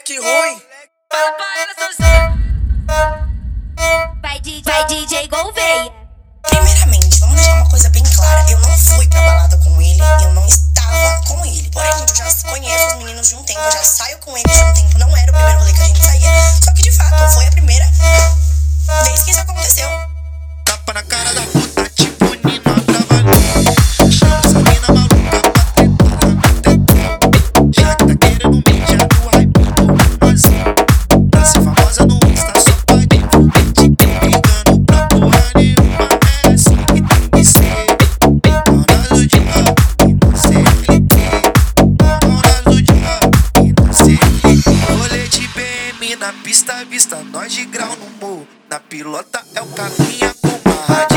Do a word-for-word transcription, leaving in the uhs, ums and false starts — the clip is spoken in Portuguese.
moleque ruim. Fala pra ela, Sozinho. Vai, D J, vai D J Gouveia. Primeiramente, vamos deixar uma coisa bem clara. Eu não fui pra balada com ele, eu não estava com ele. Porém, gente, eu já conheço os meninos de um tempo, eu já saio com eles de um tempo. Não era o primeiro rolê que a gente saía. Só que, de fato, foi a primeira vez que isso aconteceu. Tapa na cara da puta, tipo Nina Travalhão. Chama essa mina maluca pra tretar na minha teta. Já que tá querendo mídia no hype do nozinho. Pra ser famosa no Insta só pode ligando pra porra nenhuma. É assim que tem que ser. Dona do dia e não C L T. Dona do dia e não C L T. Rolê de B M na pista, vista nós de grau no morro. Na pilota é o caminha com barra